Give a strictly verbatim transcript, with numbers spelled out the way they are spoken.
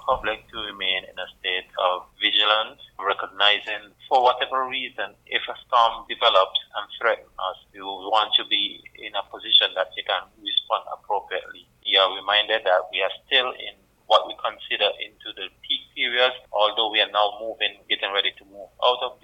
public to remain in a state of vigilance, recognizing for whatever reason, if a storm develops and threatens us, we want to be in a position that you can respond appropriately. You are reminded that we are still in what we consider into the peak periods, although we are now moving, getting ready to move out of